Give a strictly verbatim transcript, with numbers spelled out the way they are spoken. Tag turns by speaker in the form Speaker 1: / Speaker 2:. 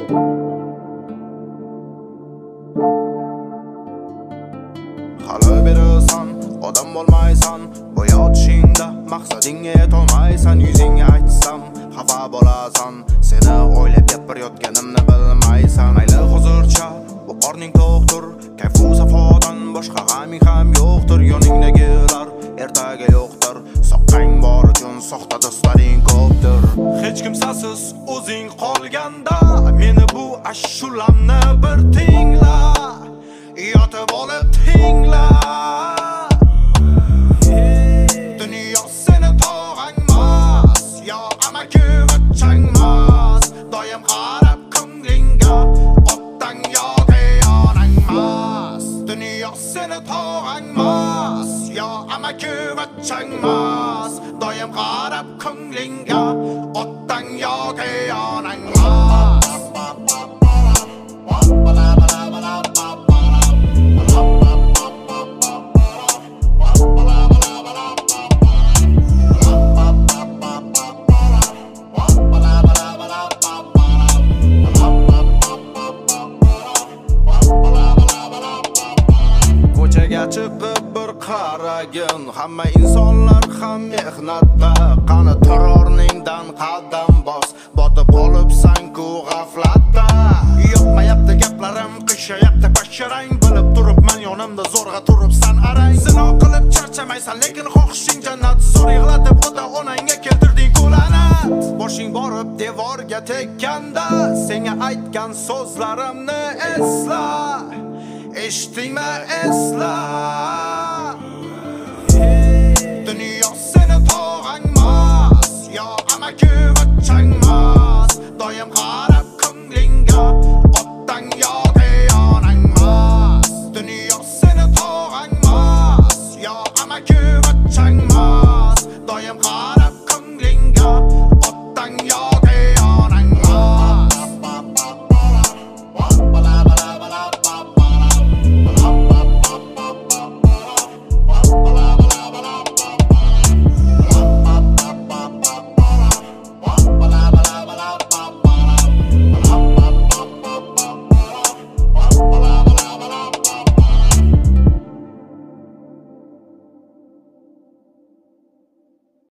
Speaker 1: Hali berasan, odam bo'lmaysan, bo'yotishingda maqsadingga yetolmaysan. Yuzingga aytsam xafa bo'lasan, seni o'ylab gapirayotganimni bilmaysan. Mayli hozircha bu qorning to'qdir, kayfu safodan boshqa g'aming ham yo'qdir. Yoningdagilar ertaga yo'qdir, soqqang bor uchun soxta do'stlaring ko'pdir. Hech kimsasiz o'zing qolganda meni bu ashulamni bir tingla, yotib olib tingla. Dunyo seni tog'angmas, yo amaki vachangmas. Doim qarab ko'nglingga, otdan yoki yonangmas. Dunyo seni tog'angmas, yo amaki vachangmas. Doim qarab ko'nglingga, otdan yoki yonangmas. Ko'chaga chiqib bir qaragin, hamma insonlar ham mehnatda. Qani terrorningdan qadam bos, botib qolibsan-ku g'aflatda. Yoqmayapti gaplarim, qishayapti basharang. Bilib turibman yonimda zo'rg'a turibsan arang. Zino qilib charchamaysan, lekin xohishing jannat. Zo'r yig'latib ota onangga keltirding kul'anat. Boshing borib devorga tekkanda, senga aytgan so'zlarimni esla. Eshitdingmi, esla. Dunyo seni tog'angmas, yo amaki vachangmas. Doim